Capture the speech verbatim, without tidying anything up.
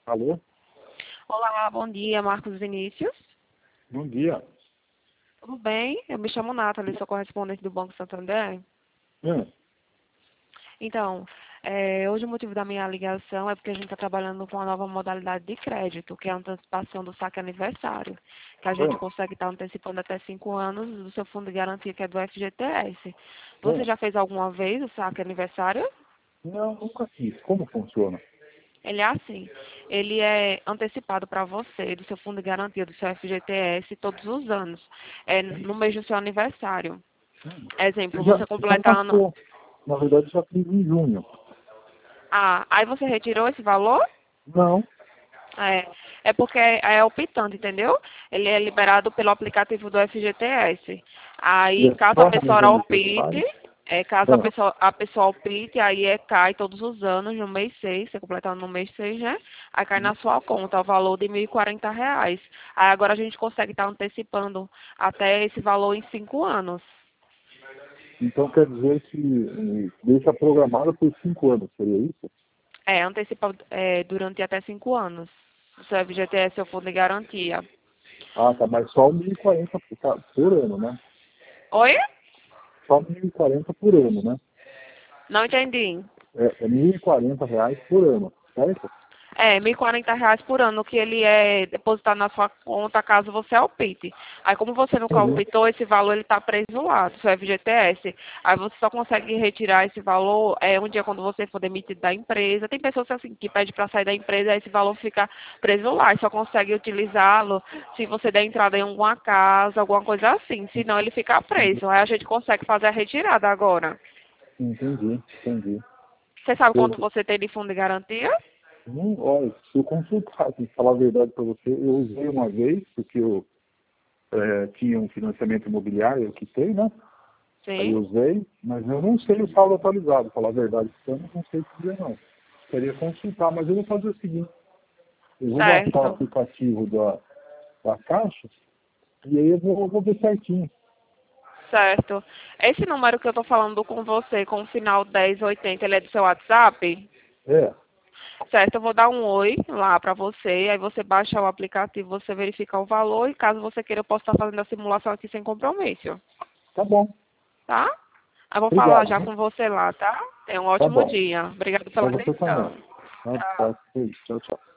Alô? Olá, bom dia, Marcos Vinícius. Bom dia. Tudo bem? Eu me chamo Nathalie, sou correspondente do Banco Santander. Hum, Então, é, hoje o motivo da minha ligação é porque a gente está trabalhando com uma nova modalidade de crédito, que é a antecipação do saque aniversário, que a gente hum, consegue estar antecipando até cinco anos do seu fundo de garantia, que é do F G T S. Você hum. já fez alguma vez o saque aniversário? Não, nunca fiz. Como funciona? Ele é assim, ele é antecipado para você, do seu fundo de garantia, do seu F G T S, todos os anos, é no mês do seu aniversário. Hum. Exemplo, Já, você já completando... passou. Na verdade, já fiz em junho. Ah, aí você retirou esse valor? Não. É, é porque é, é optante, entendeu? Ele é liberado pelo aplicativo do F G T S. E Aí, é caso a só no pessoa mês opte, aniversário? é, caso a Hum, pessoa, a pessoa opte, aí é, cai todos os anos, no mês seis, você completando no mês seis, né? Aí cai na hum. sua conta o valor de mil e quarenta reais. Aí agora a gente consegue estar antecipando até esse valor em cinco anos. Então quer dizer que hum, deixa programado por cinco anos, seria isso? É, antecipa é, durante até cinco anos. O seu F G T S é o fundo de garantia. Ah, tá, mas só mil e quarenta por, ca- por ano, né? Oi? Só mil e quarenta por ano, né? Não entendi. É, é mil e quarenta reais por ano, certo? É, mil e quarenta reais por ano que ele é depositado na sua conta caso você opte. Aí como você nunca Uhum. optou, esse valor ele está preso lá, do seu F G T S. Aí você só consegue retirar esse valor é, um dia quando você for demitido da empresa. Tem pessoas assim que pedem para sair da empresa, aí esse valor fica preso lá. E só consegue utilizá-lo se você der entrada em alguma casa, alguma coisa assim. Senão ele fica preso. Aí a gente consegue fazer a retirada agora. Entendi, entendi. Você sabe Eu, quanto você tem de fundo de garantia? Não, olha, se eu consultar, assim, falar a verdade para você, eu usei uma vez, porque eu é, tinha um financiamento imobiliário, eu quitei, né? Aí eu Sim. usei, mas eu não sei o saldo atualizado, falar a verdade, porque eu não sei dizer não. Queria consultar, mas eu vou fazer o seguinte, eu vou baixar o Certo. aplicativo da, da Caixa, e aí eu vou, eu vou ver certinho. Certo. Esse número que eu estou falando com você, com o final dez oitenta, ele é do seu WhatsApp? É, Certo, eu vou dar um oi lá para você, aí você baixa o aplicativo, você verifica o valor e caso você queira, eu posso estar fazendo a simulação aqui sem compromisso, tá bom. tá? Eu vou falar Obrigado, já né? com você lá, tá? Tenha um Tá ótimo bom. dia. Obrigada Para pela você também. atenção. Tá, Tchau. tá, tchau, tchau.